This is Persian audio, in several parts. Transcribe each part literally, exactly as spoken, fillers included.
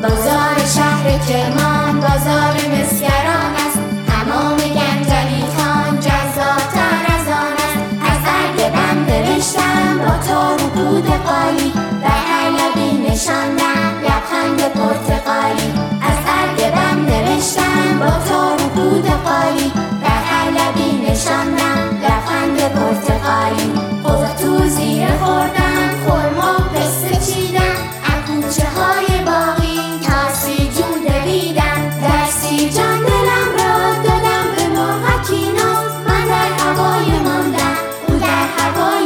بازار شهر کرمان بازار مسگران است، تمام گنجلیکان جذاب‌تر از آن است. از برگ بم نوشتم با تار و پود قالی، در هر لبی نشاندم لبخند پرتقالی. از برگ بم نوشتم با تار و پود قالی، در هر لبی نشاندم لبخند پرتقالی. قوق تو زیر خوردم خرما و پسته چیدم، کوچه های باقی تاسی جون دویدم. در سی جان دلم را دادم به مرغکی ناز، من در هوای ماندم او در هوای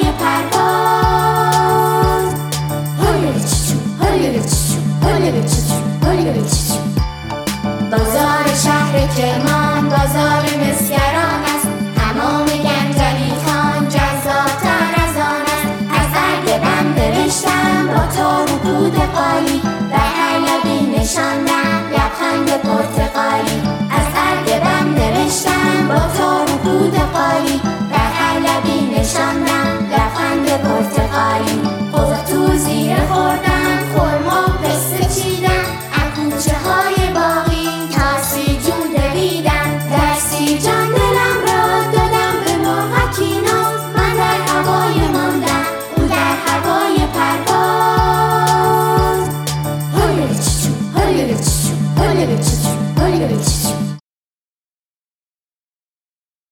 پرواز. هولیلی چیچو هولیلی چیچو هولیلی چیچو هولیلی چیچو. بازار شهر کرمان بازار مسگران